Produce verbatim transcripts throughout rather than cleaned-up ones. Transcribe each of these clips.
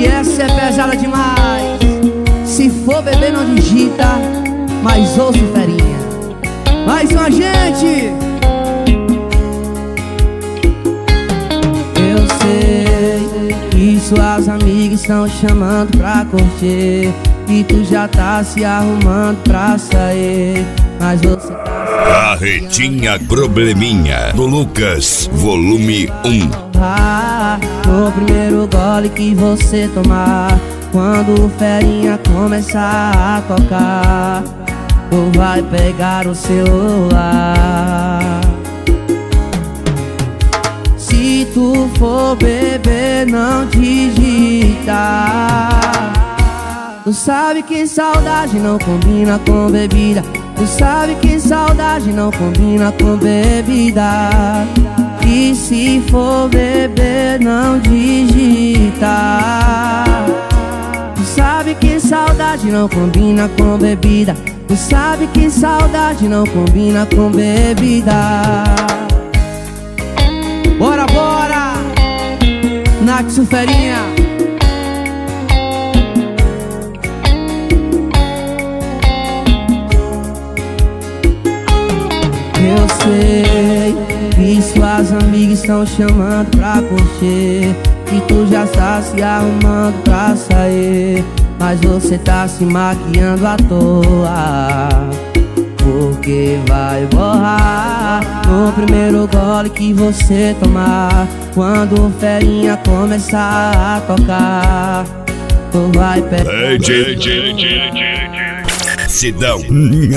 E essa é pesada demais. Se for beber não digita, mas ouça ferinha. Mais uma, gente. Eu sei que suas amigas estão chamando pra curtir, e tu já tá se arrumando pra sair, mas você tá... Carretinha Probleminha do Lucas, volume um. Ah, no primeiro gole que você tomar, quando o ferinha começar a tocar, tu vai pegar o celular. Se tu for beber, não digita. Tu sabe que saudade não combina com bebida. Tu sabe que saudade não combina com bebida. E se for beber, não digita. Tu sabe que saudade não combina com bebida. Tu sabe que saudade não combina com bebida. Bora, bora! Naxo Ferinha. Eu sei que suas amigas estão chamando pra curtir, e tu já tá se arrumando pra sair, mas você tá se maquiando à toa, porque vai borrar no primeiro gole que você tomar. Quando o ferinha começar a tocar, tu vai pegar. Sidão. Se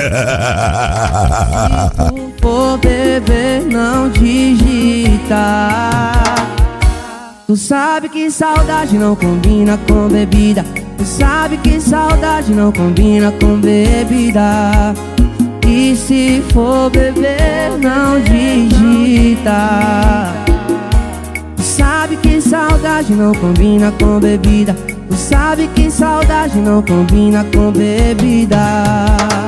for beber, não digita. Tu sabe que saudade não combina com bebida. Tu sabe que saudade não combina com bebida. E se for beber, não digita. Tu sabe que saudade não combina com bebida. Tu sabe que saudade não combina com bebida.